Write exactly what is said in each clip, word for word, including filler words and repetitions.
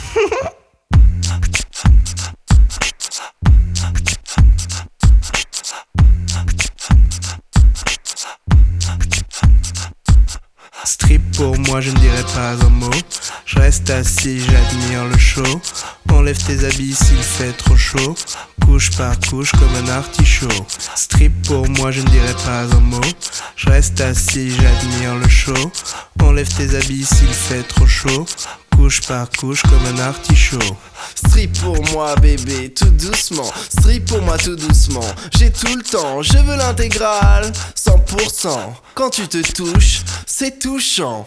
Strip pour moi je ne dirai pas un mot. Je reste assis, j'admire le show. Enlève tes habits s'il fait trop chaud. Couche par couche comme un artichaut. Strip pour moi je ne dirai pas un mot. Je reste assis, j'admire le show. Enlève tes habits s'il fait trop chaud. Couche par couche comme un artichaut. Strip pour moi bébé, tout doucement. Strip pour moi tout doucement. J'ai tout le temps, je veux l'intégrale cent pour cent. Quand tu te touches, c'est touchant.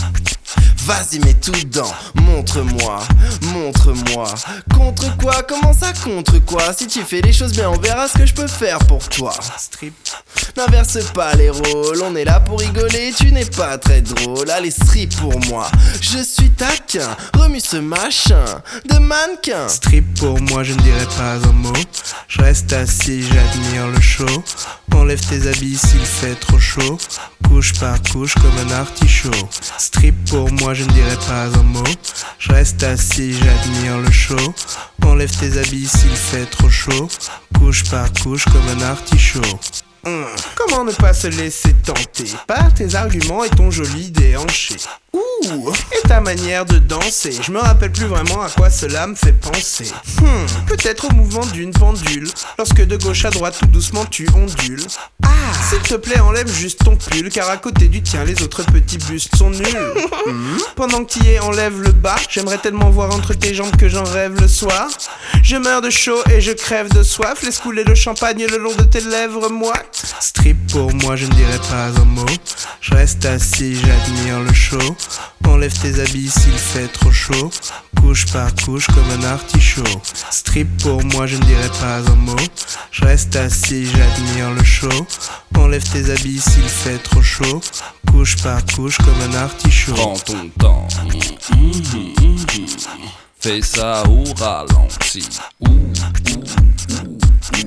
Vas-y mets tout dedans, montre-moi, montre-moi. Contre quoi, comment ça contre quoi? Si tu fais les choses bien, on verra ce que je peux faire pour toi. Strip. N'inverse pas les rôles, on est là pour rigoler, tu n'es pas très drôle. Allez strip pour moi, je suis taquin. Remue ce machin de mannequin. Strip pour moi je ne dirai pas un mot. Je reste assis, j'admire le show. Enlève tes habits s'il fait trop chaud. Couche par couche comme un artichaut. Strip pour moi je ne dirai pas un mot. Je reste assis, j'admire le show. Enlève tes habits s'il fait trop chaud. Couche par couche comme un artichaut. Hum. Comment ne pas se laisser tenter par tes arguments et ton joli déhanché? Ouh, et ta manière de danser, je me rappelle plus vraiment à quoi cela me fait penser. Hmm, peut-être au mouvement d'une pendule, lorsque de gauche à droite tout doucement tu ondules. Ah, s'il te plaît enlève juste ton pull, car à côté du tien les autres petits bustes sont nuls. Hmm. Pendant que t'y es enlève le bas, j'aimerais tellement voir entre tes jambes que j'en rêve le soir. Je meurs de chaud et je crève de soif, laisse couler le champagne le long de tes lèvres moites. Strip pour moi je ne dirai pas un mot. Je reste assis, j'admire le show. Enlève tes habits s'il fait trop chaud. Couche par couche comme un artichaut. Strip pour moi je ne dirai pas un mot. Je reste assis, j'admire le show. Enlève tes habits s'il fait trop chaud. Couche par couche comme un artichaut. Prends ton temps, mmh, mmh, mmh. Fais ça au ralenti. Ouh, ouh, ouh, ouh.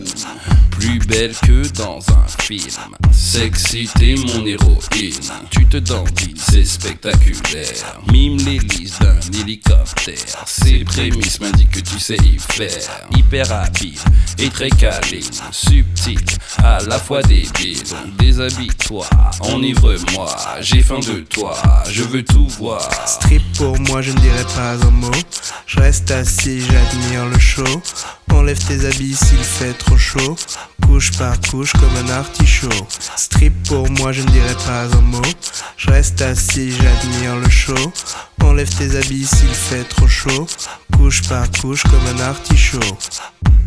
Plus belle que dans un film. Sexy, t'es mon héroïne. Tu te dandies, c'est spectaculaire. Mime l'hélice d'un hélicoptère. Ces prémices m'indiquent que tu sais y faire. Hyper habile et très câline. Subtil, à la fois débile. Donc déshabille-toi, enivre-moi. J'ai faim de toi, je veux tout voir. Strip pour moi je ne dirai pas un mot. Je reste assis, j'admire le show. Enlève tes habits s'il fait trop chaud. Couche par couche comme un artichaut. Strip pour moi je ne dirai pas un mot. Je reste assis, j'admire le show. Enlève tes habits s'il fait trop chaud. Couche par couche comme un artichaut.